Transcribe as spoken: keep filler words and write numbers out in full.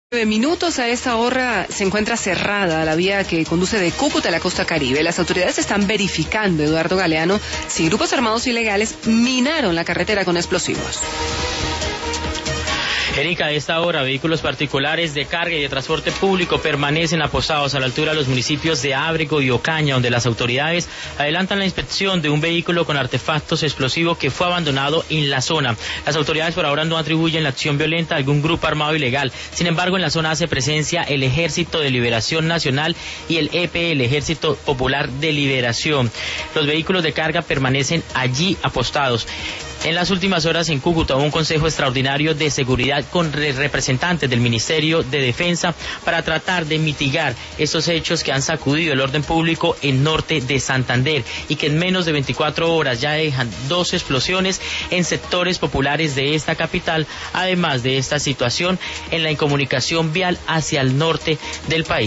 Nueve minutos. A esta hora se encuentra cerrada la vía que conduce de Cúcuta a la costa Caribe. Las autoridades están verificando, Eduardo Galeano, si grupos armados ilegales minaron la carretera con explosivos. Erika, a esta hora, vehículos particulares de carga y de transporte público permanecen apostados a la altura de los municipios de Ábrego y Ocaña, donde las autoridades adelantan la inspección de un vehículo con artefactos explosivos que fue abandonado en la zona. Las autoridades por ahora no atribuyen la acción violenta a algún grupo armado ilegal. Sin embargo, en la zona hace presencia el Ejército de Liberación Nacional y el E P, el Ejército Popular de Liberación. Los vehículos de carga permanecen allí apostados. En las últimas horas en Cúcuta hubo un consejo extraordinario de seguridad con representantes del Ministerio de Defensa para tratar de mitigar estos hechos que han sacudido el orden público en norte de Santander y que en menos de veinticuatro horas ya dejan dos explosiones en sectores populares de esta capital, además de esta situación en la incomunicación vial hacia el norte del país.